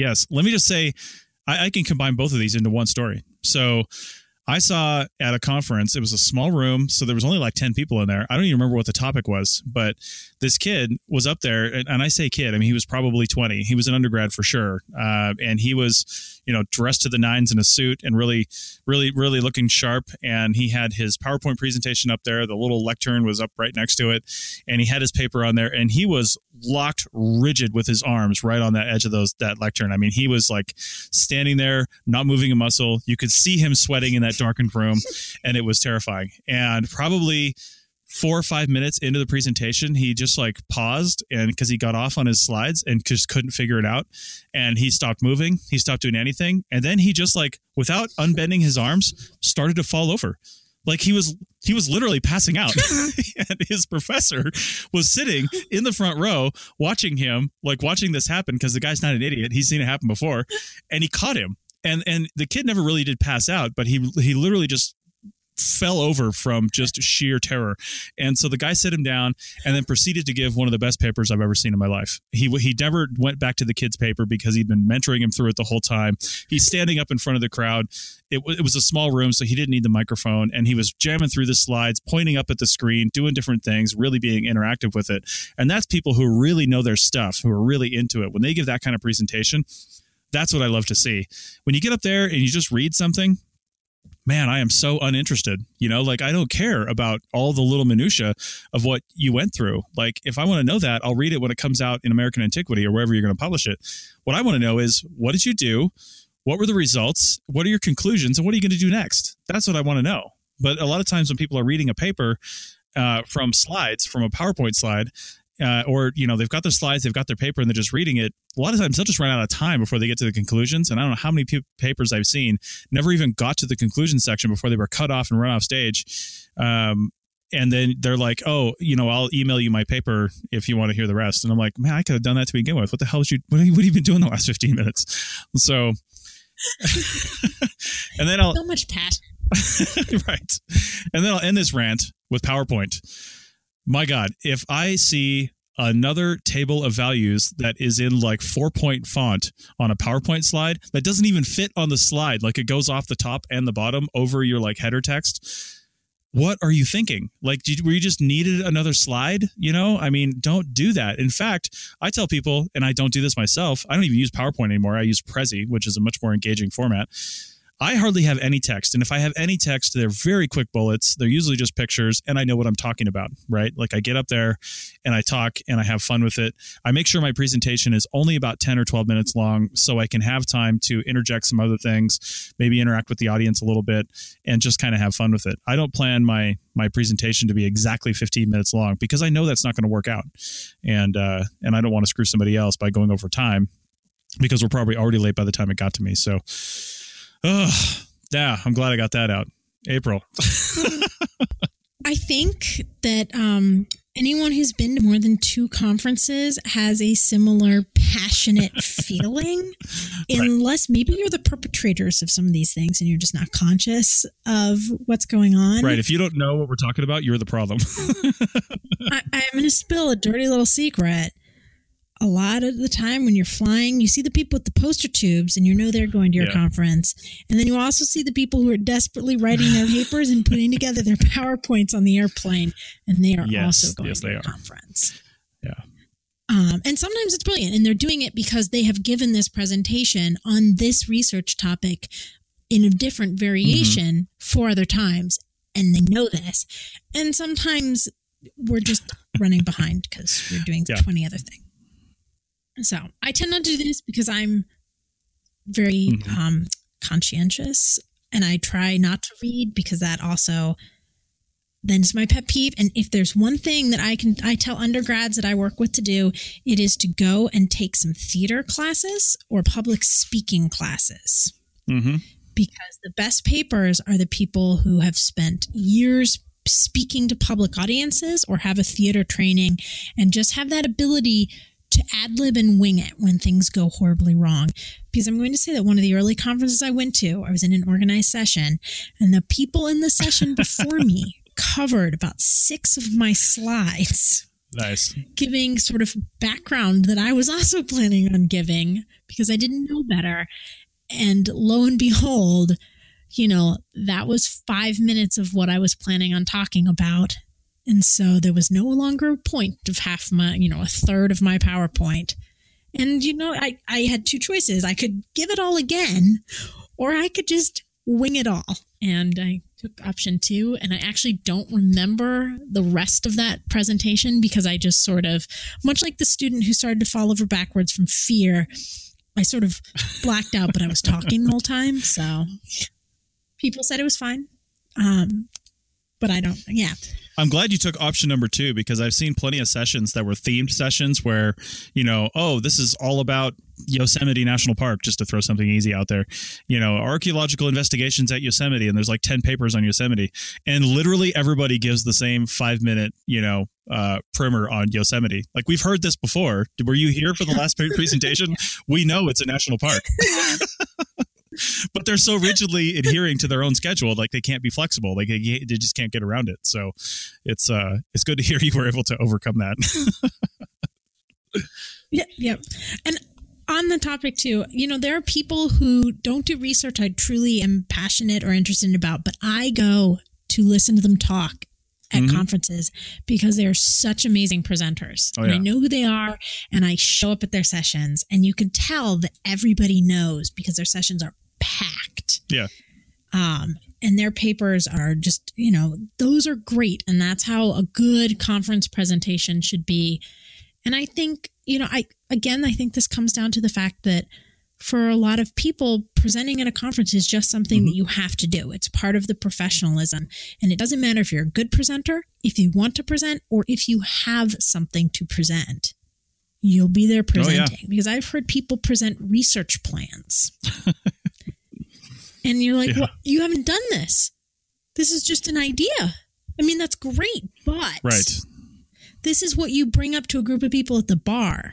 C: say, I can combine both of these into one story. So I saw at a conference, it was a small room, so there was only like 10 people in there. I don't even remember what the topic was, but this kid was up there, and I say kid, I mean, he was probably 20. He was an undergrad for sure, and he was, dressed to the nines in a suit and really, really, really looking sharp, and he had his PowerPoint presentation up there. The little lectern was up right next to it, and he had his paper on there, and he was locked rigid with his arms right on that edge of that lectern. I mean, he was like standing there, not moving a muscle. You could see him sweating in that darkened room, and it was terrifying. And probably 4 or 5 minutes into the presentation, he just like paused, and because he got off on his slides and just couldn't figure it out, and he stopped moving, he stopped doing anything, and then he just like, without unbending his arms, started to fall over. Like he was literally passing out. And his professor was sitting in the front row watching him, like watching this happen, because the guy's not an idiot. He's seen it happen before, and he caught him. And the kid never really did pass out, but he literally just fell over from just sheer terror. And so the guy set him down and then proceeded to give one of the best papers I've ever seen in my life. He never went back to the kid's paper because he'd been mentoring him through it the whole time. He's standing up in front of the crowd. It was a small room, so he didn't need the microphone, and he was jamming through the slides, pointing up at the screen, doing different things, really being interactive with it. And that's people who really know their stuff, who are really into it. When they give that kind of presentation, that's what I love to see. When you get up there and you just read something, man, I am so uninterested. Like I don't care about all the little minutia of what you went through. Like if I want to know that, I'll read it when it comes out in American Antiquity or wherever you're going to publish it. What I want to know is, what did you do? What were the results? What are your conclusions? And what are you going to do next? That's what I want to know. But a lot of times when people are reading a paper from slides, from a PowerPoint slide, or, they've got their slides, they've got their paper, and they're just reading it, a lot of times they'll just run out of time before they get to the conclusions. And I don't know how many papers I've seen never even got to the conclusion section before they were cut off and run off stage. And then they're like, oh, I'll email you my paper if you want to hear the rest. And I'm like, man, I could have done that to begin with. What the hell what have you been doing the last 15 minutes? So, and then
D: so much passion.
C: Right. And then I'll end this rant with PowerPoint. My God, if I see another table of values that is in like 4-point font on a PowerPoint slide that doesn't even fit on the slide, like it goes off the top and the bottom over your like header text, what are you thinking? Like, were you just needed another slide? I mean, don't do that. In fact, I tell people, and I don't do this myself, I don't even use PowerPoint anymore. I use Prezi, which is a much more engaging format. I hardly have any text. And if I have any text, they're very quick bullets. They're usually just pictures, and I know what I'm talking about, right? Like I get up there and I talk and I have fun with it. I make sure my presentation is only about 10 or 12 minutes long so I can have time to interject some other things, maybe interact with the audience a little bit, and just kind of have fun with it. I don't plan my presentation to be exactly 15 minutes long because I know that's not going to work out. And I don't want to screw somebody else by going over time because we're probably already late by the time it got to me. So, yeah, I'm glad I got that out. April.
D: I think that anyone who's been to more than 2 conferences has a similar passionate feeling, unless maybe you're the perpetrators of some of these things and you're just not conscious of what's going on.
C: Right. If you don't know what we're talking about, you're the problem.
D: I'm going to spill a dirty little secret. A lot of the time when you're flying, you see the people with the poster tubes and they're going to your conference. And then you also see the people who are desperately writing their papers and putting together their PowerPoints on the airplane. And they are also going to your conference.
C: Yeah.
D: And sometimes it's brilliant. And they're doing it because they have given this presentation on this research topic in a different variation 4 other times. And they know this. And sometimes we're just running behind because we're doing 20 other things. So I tend not to do this because I'm very conscientious, and I try not to read because that also then is my pet peeve. And if there's one thing that I tell undergrads that I work with to do, it is to go and take some theater classes or public speaking classes. Because the best papers are the people who have spent years speaking to public audiences or have a theater training and just have that ability to ad-lib and wing it when things go horribly wrong. Because I'm going to say that one of the early conferences I went to, I was in an organized session, and the people in the session before me covered about 6 of my slides.
C: Nice.
D: Giving sort of background that I was also planning on giving because I didn't know better. And lo and behold, that was 5 minutes of what I was planning on talking about. And so there was no longer a point of half my, a third of my PowerPoint. And, I had 2 choices. I could give it all again, or I could just wing it all. And I took option 2, and I actually don't remember the rest of that presentation because I just sort of, much like the student who started to fall over backwards from fear, I sort of blacked out, but I was talking the whole time. So people said it was fine. But I don't,
C: I'm glad you took option number 2 because I've seen plenty of sessions that were themed sessions where, this is all about Yosemite National Park, just to throw something easy out there, archaeological investigations at Yosemite, and there's like 10 papers on Yosemite, and literally everybody gives the same 5-minute, primer on Yosemite. Like, we've heard this before. Were you here for the last presentation? We know it's a national park. But they're so rigidly adhering to their own schedule, like they can't be flexible. Like they just can't get around it. So it's good to hear you were able to overcome that.
D: Yeah. And on the topic too, there are people who don't do research I truly am passionate or interested about, but I go to listen to them talk at conferences because they're such amazing presenters. And I know who they are, and I show up at their sessions, and you can tell that everybody knows because their sessions are packed.
C: Yeah.
D: And their papers are just, those are great. And that's how a good conference presentation should be. And I think, I think this comes down to the fact that for a lot of people, presenting at a conference is just something that you have to do. It's part of the professionalism. And it doesn't matter if you're a good presenter, if you want to present, or if you have something to present. You'll be there presenting. Because I've heard people present research plans. And you're like, well, you haven't done this. This is just an idea. I mean, that's great, but this is what you bring up to a group of people at the bar.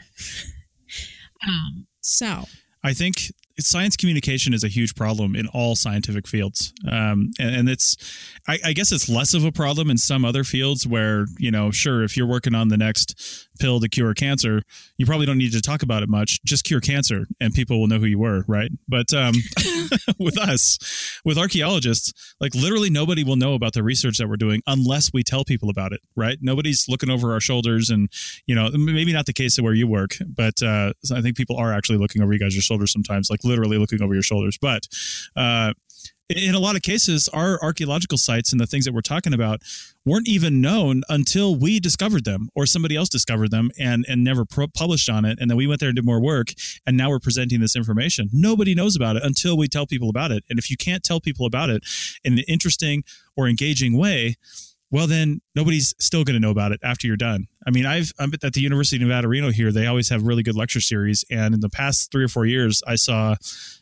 D: So
C: I think science communication is a huge problem in all scientific fields. And it's, I guess it's less of a problem in some other fields where, sure, if you're working on the next pill to cure cancer, you probably don't need to talk about it much. Just cure cancer and people will know who you were, right? But with us, with archaeologists, like literally nobody will know about the research that we're doing unless we tell people about it, right? Nobody's looking over our shoulders and, maybe not the case of where you work, but I think people are actually looking over you guys' shoulders sometimes, like literally looking over your shoulders. But in a lot of cases, our archaeological sites and the things that we're talking about weren't even known until we discovered them or somebody else discovered them and never published on it. And then we went there and did more work. And now we're presenting this information. Nobody knows about it until we tell people about it. And if you can't tell people about it in an interesting or engaging way, well, then nobody's still going to know about it after you're done. I mean, I'm at the University of Nevada, Reno here. They always have really good lecture series. And in the past 3 or 4 years, I saw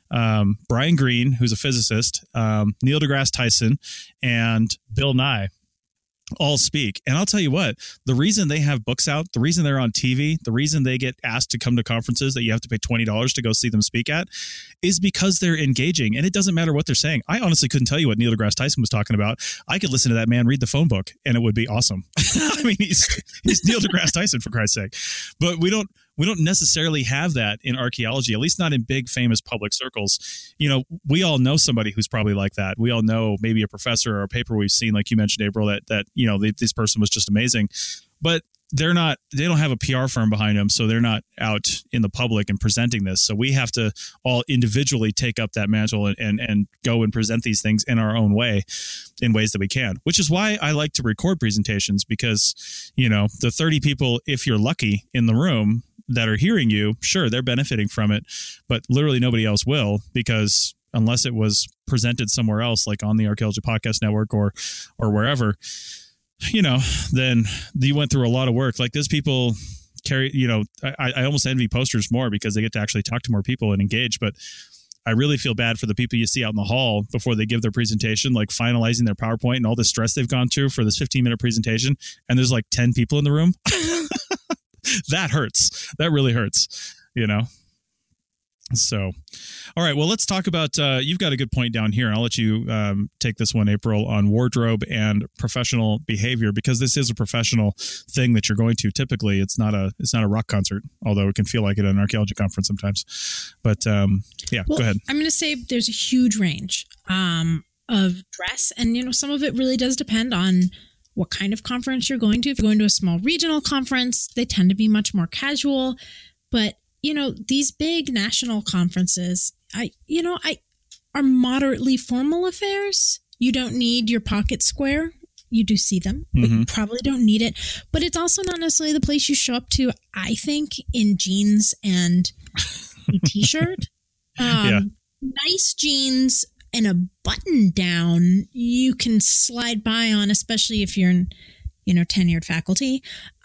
C: Brian Greene, who's a physicist, Neil deGrasse Tyson, and Bill Nye all speak. And I'll tell you what, the reason they have books out, the reason they're on TV, the reason they get asked to come to conferences that you have to pay $20 to go see them speak at is because they're engaging. And it doesn't matter what they're saying. I honestly couldn't tell you what Neil deGrasse Tyson was talking about. I could listen to that man read the phone book and it would be awesome. I mean, he's Neil deGrasse Tyson, for Christ's sake. But we don't necessarily have that in archaeology, at least not in big, famous public circles. We all know somebody who's probably like that. We all know maybe a professor or a paper we've seen, like you mentioned, April, that this person was just amazing. But they don't have a PR firm behind them, so they're not out in the public and presenting this. So we have to all individually take up that mantle and go and present these things in our own way, in ways that we can, which is why I like to record presentations because, the 30 people, if you're lucky, in the room that are hearing you, sure, they're benefiting from it, but literally nobody else will, because unless it was presented somewhere else, like on the Archaeology Podcast Network or wherever, then you went through a lot of work. Like those people carry, I almost envy posters more because they get to actually talk to more people and engage. But I really feel bad for the people you see out in the hall before they give their presentation, like finalizing their PowerPoint and all the stress they've gone through for this 15-minute presentation. And there's like 10 people in the room. That hurts. That really hurts, So, all right. Well, let's talk about, you've got a good point down here. And I'll let you take this one, April, on wardrobe and professional behavior, because this is a professional thing that you're going to. Typically, it's not a rock concert, although it can feel like it at an archaeology conference sometimes. But go ahead. I'm
D: going to say there's a huge range of dress. And, some of it really does depend on what kind of conference you're going to. If you're going to a small regional conference, they tend to be much more casual. But, these big national conferences, are moderately formal affairs. You don't need your pocket square. You do see them, but you probably don't need it. But it's also not necessarily the place you show up to, I think, in jeans and a t-shirt. Nice jeans and a button down you can slide by on, especially if you're in, tenured faculty.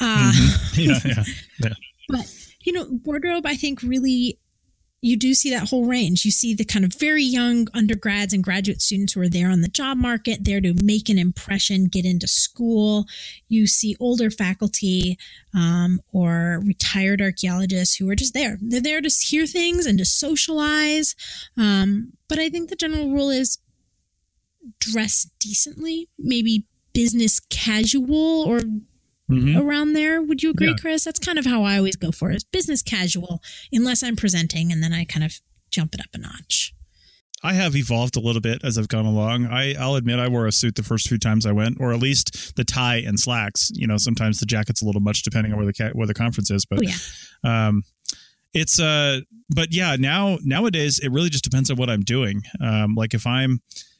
D: But, wardrobe, I think really, you do see that whole range. You see the kind of very young undergrads and graduate students who are there on the job market, there to make an impression, get into school. You see older faculty or retired archaeologists who are just there. They're there to hear things and to socialize. But I think the general rule is dress decently, maybe business casual or around there. Would you agree, Chris? That's kind of how I always go for it. It's business casual, unless I'm presenting, and then I kind of jump it up a notch.
C: I have evolved a little bit as I've gone along. I'll admit I wore a suit the first few times I went, or at least the tie and slacks. Sometimes the jacket's a little much depending on where the conference is. But nowadays it really just depends on what I'm doing. Like if I'm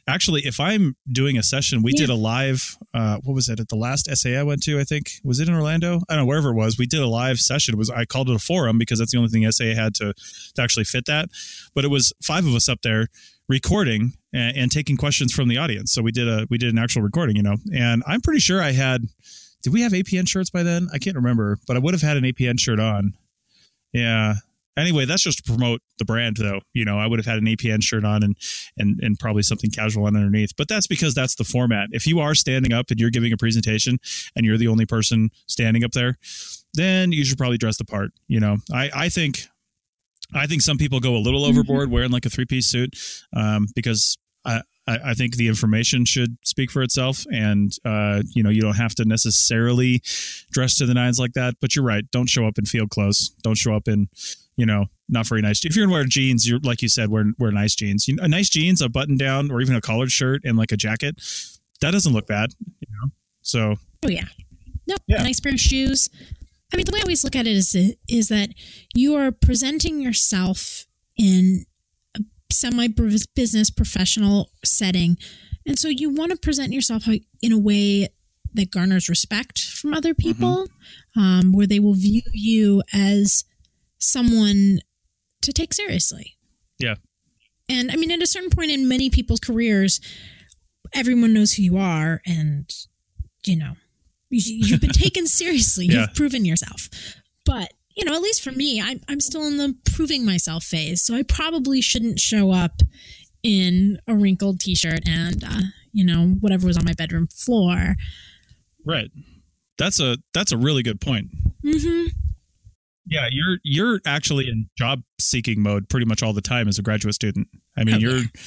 C: Actually, if I'm doing a session, we did a live, what was it, at the last SA I went to, I think. Was it in Orlando? I don't know, wherever it was. We did a live session. I called it a forum because that's the only thing SA had to actually fit that. But it was 5 of us up there recording and taking questions from the audience. So we did an actual recording, and I'm pretty sure did we have APN shirts by then? I can't remember, but I would have had an APN shirt on. Yeah. Anyway, that's just to promote the brand, though. I would have had an APN shirt on and probably something casual underneath. But that's because that's the format. If you are standing up and you're giving a presentation and you're the only person standing up there, then you should probably dress the part. I think some people go a little overboard wearing like a 3-piece suit because I think the information should speak for itself, and you don't have to necessarily dress to the nines like that. But you're right. Don't show up in field clothes. Don't show up in not very nice. If you're going to wear jeans, you're like you said, wear nice jeans. A nice jeans, a button down, or even a collared shirt and like a jacket, that doesn't look bad. So. Oh yeah.
D: No, yeah. Nice pair of shoes. I mean, the way I always look at it is that you are presenting yourself in a semi-business professional setting. And so you want to present yourself in a way that garners respect from other people, where they will view you as someone to take seriously.
C: Yeah.
D: And I mean, at a certain point in many people's careers, everyone knows who you are, and, you've been taken seriously. You've proven yourself. But, at least for me, I'm still in the proving myself phase. So I probably shouldn't show up in a wrinkled t-shirt and, whatever was on my bedroom floor.
C: Right. That's a really good point.
D: Mm-hmm.
C: Yeah, you're actually in job seeking mode pretty much all the time as a graduate student. I mean,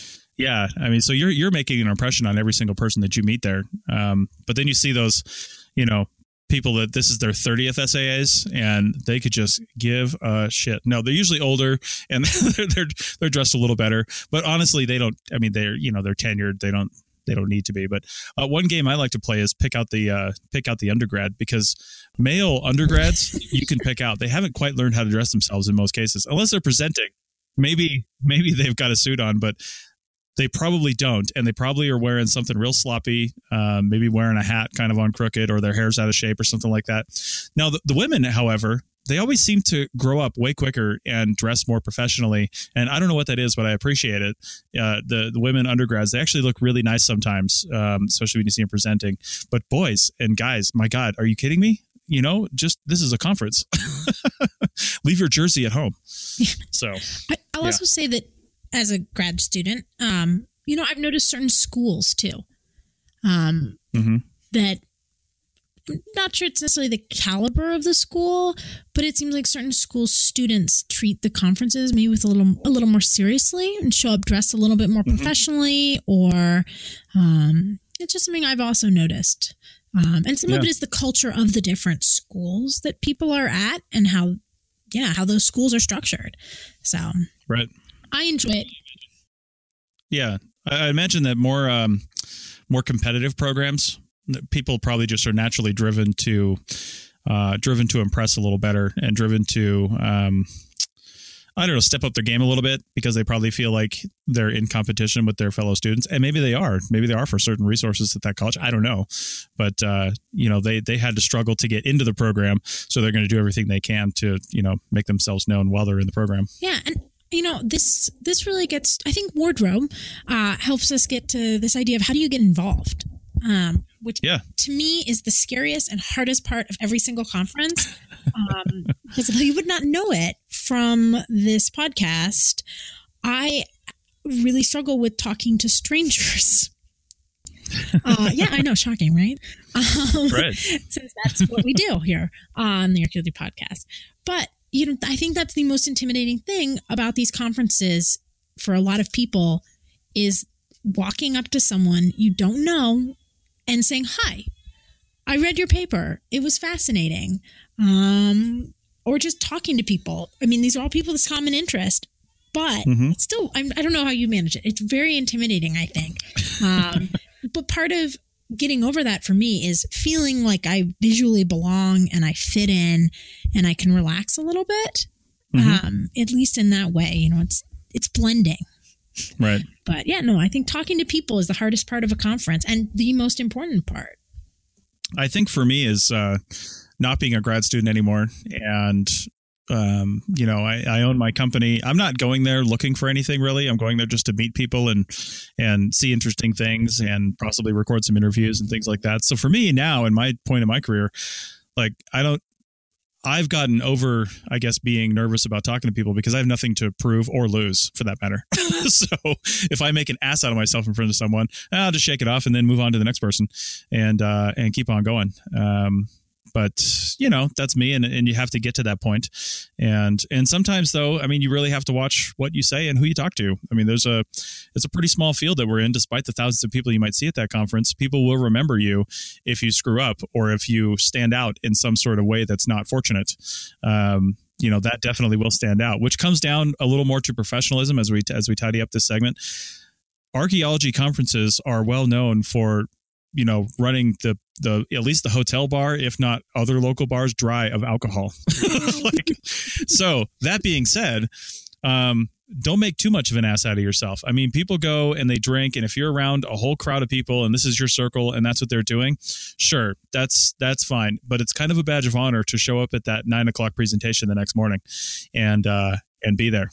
C: so you're making an impression on every single person that you meet there. But then you see those, people that this is their 30th SAAs and they could just give a shit. No, they're usually older and they're dressed a little better. But honestly, they don't. I mean, they're tenured. They don't need to be. But one game I like to play is pick out the undergrad, because male undergrads you can pick out. They haven't quite learned how to dress themselves in most cases, unless they're presenting. Maybe they've got a suit on, but they probably don't, and they probably are wearing something real sloppy. Maybe wearing a hat kind of on crooked, or their hair's out of shape, or something like that. Now the women, however, they always seem to grow up way quicker and dress more professionally. And I don't know what that is, but I appreciate it. The women undergrads, they actually look really nice sometimes, especially when you see them presenting. But boys and guys, my God, are you kidding me? This is a conference. Leave your jersey at home. So
D: I'll also say that as a grad student, I've noticed certain schools too, that I'm not sure it's necessarily the caliber of the school, but it seems like certain school students treat the conferences maybe with a little more seriously and show up dressed a little bit more professionally, or it's just something I've also noticed. And some of it is the culture of the different schools that people are at, and how those schools are structured. So
C: right.
D: I enjoy it.
C: Yeah. I imagine that more competitive programs, people probably just are naturally driven to impress a little better, and driven to, step up their game a little bit, because they probably feel like they're in competition with their fellow students. And maybe they are for certain resources at that college. I don't know. But, they had to struggle to get into the program. So they're going to do everything they can to, make themselves known while they're in the program.
D: Yeah. And this really gets, I think wardrobe helps us get to this idea of how do you get involved, which to me is the scariest and hardest part of every single conference. Because you would not know it from this podcast, I really struggle with talking to strangers. I know, shocking, right?
C: Right.
D: Since that's what we do here on the Archaeology Podcast. But I think that's the most intimidating thing about these conferences for a lot of people, is walking up to someone you don't know and saying, "Hi, I read your paper. It was fascinating." Or just talking to people. I mean, these are all people with common interest, but it's still, I don't know how you manage it. It's very intimidating, I think. But part of getting over that for me is feeling like I visually belong and I fit in and I can relax a little bit. At least in that way, it's blending.
C: Right.
D: But yeah, no, I think talking to people is the hardest part of a conference and the most important part.
C: I think for me is not being a grad student anymore. And, I own my company. I'm not going there looking for anything really. I'm going there just to meet people and see interesting things and possibly record some interviews and things like that. So for me now, in my point in my career, like I've gotten over, I guess, being nervous about talking to people because I have nothing to prove or lose for that matter. So if I make an ass out of myself in front of someone, I'll just shake it off and then move on to the next person and keep on going. But that's me, and you have to get to that point. And sometimes though, I mean, you really have to watch what you say and who you talk to. I mean, it's a pretty small field that we're in, despite the thousands of people you might see at that conference. People will remember you if you screw up or if you stand out in some sort of way that's not fortunate. That definitely will stand out, which comes down a little more to professionalism as we tidy up this segment. Archaeology conferences are well known for running the at least the hotel bar, if not other local bars, dry of alcohol. So that being said, don't make too much of an ass out of yourself. I mean, people go and they drink, and if you're around a whole crowd of people and this is your circle and that's what they're doing, sure, that's fine. But it's kind of a badge of honor to show up at that 9:00 presentation the next morning and be there.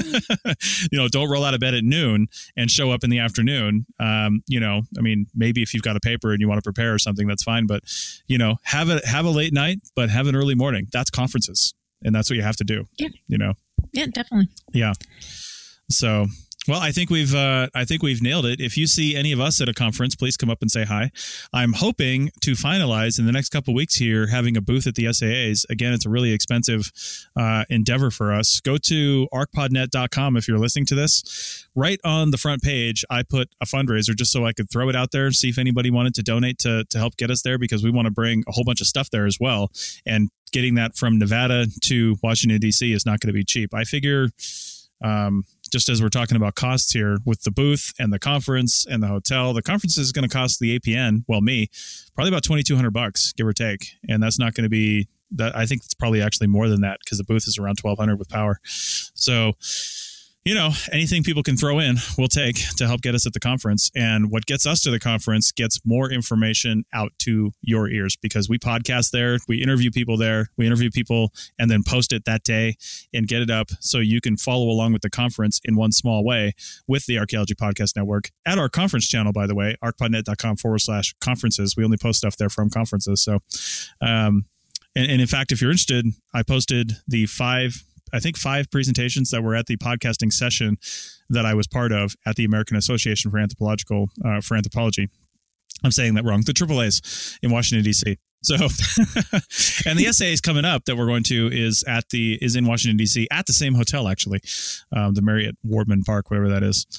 C: Don't roll out of bed at noon and show up in the afternoon. I mean, maybe if you've got a paper and you want to prepare or something, that's fine. But, have a late night, but have an early morning. That's conferences. And that's what you have to do.
D: Yeah. Yeah, definitely.
C: Yeah. So, well, I think we've nailed it. If you see any of us at a conference, please come up and say hi. I'm hoping to finalize in the next couple of weeks here having a booth at the SAAs. Again, it's a really expensive endeavor for us. Go to arcpodnet.com if you're listening to this. Right on the front page, I put a fundraiser just so I could throw it out there, see if anybody wanted to donate to help get us there, because we want to bring a whole bunch of stuff there as well. And getting that from Nevada to Washington, D.C. is not going to be cheap. I figure just as we're talking about costs here with the booth and the conference and the hotel, the conference is going to cost the APN, well, me, probably about $2,200, give or take. And that's not going to be that. I think it's probably actually more than that because the booth is around $1,200 with power. So, anything people can throw in, we'll take to help get us at the conference. And what gets us to the conference gets more information out to your ears, because we podcast there, we interview people there, and then post it that day and get it up so you can follow along with the conference in one small way with the Archaeology Podcast Network at our conference channel, by the way, arcpodnet.com/conferences. We only post stuff there from conferences. So, and in fact, if you're interested, I posted the five presentations that were at the podcasting session that I was part of at the American Association for Anthropology. I'm saying that wrong. The AAAs in Washington, D.C. So, and the essay is coming up that we're going to is in Washington, D.C. at the same hotel, actually, the Marriott Wardman Park, whatever that is.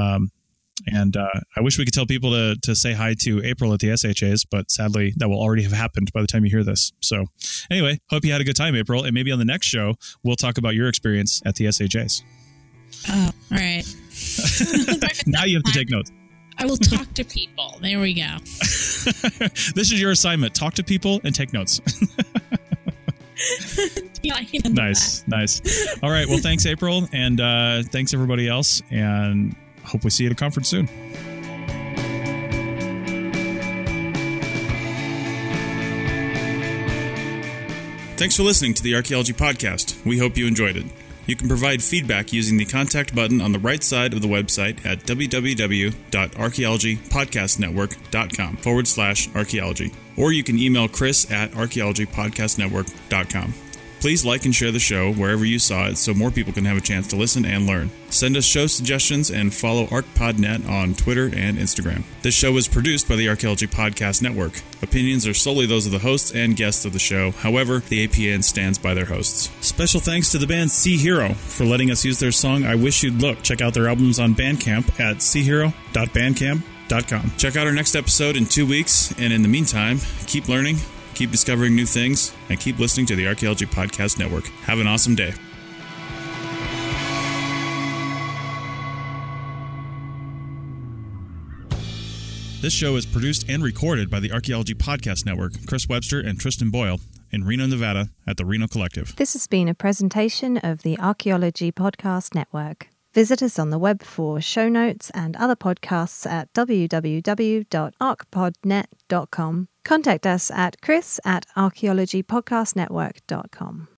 C: And I wish we could tell people to say hi to April at the SHAs, but sadly that will already have happened by the time you hear this. So anyway, hope you had a good time, April. And maybe on the next show, we'll talk about your experience at the SHAs.
D: Oh, all right.
C: Now you have to take notes.
D: I will talk to people. There we go.
C: This is your assignment. Talk to people and take notes.
D: Yeah,
C: nice. All right. Well, thanks, April. And thanks, everybody else. And hope we see you at a conference soon. Thanks for listening to the Archaeology Podcast. We hope you enjoyed it. You can provide feedback using the contact button on the right side of the website at www.archaeologypodcastnetwork.com/archaeology. Or you can email Chris at archaeologypodcastnetwork.com. Please like and share the show wherever you saw it so more people can have a chance to listen and learn. Send us show suggestions and follow ArcPodNet on Twitter and Instagram. This show is produced by the Archaeology Podcast Network. Opinions are solely those of the hosts and guests of the show. However, the APN stands by their hosts. Special thanks to the band Sea Hero for letting us use their song I Wish You'd Look. Check out their albums on Bandcamp at seahero.bandcamp.com. Check out our next episode in 2 weeks, and in the meantime, keep learning, keep discovering new things, and keep listening to the Archaeology Podcast Network. Have an awesome day. This show is produced and recorded by the Archaeology Podcast Network, Chris Webster and Tristan Boyle, in Reno, Nevada, at the Reno Collective.
A: This has been a presentation of the Archaeology Podcast Network. Visit us on the web for show notes and other podcasts at www.archpodnet.com. Contact us at chris@archaeologypodcastnetwork.com.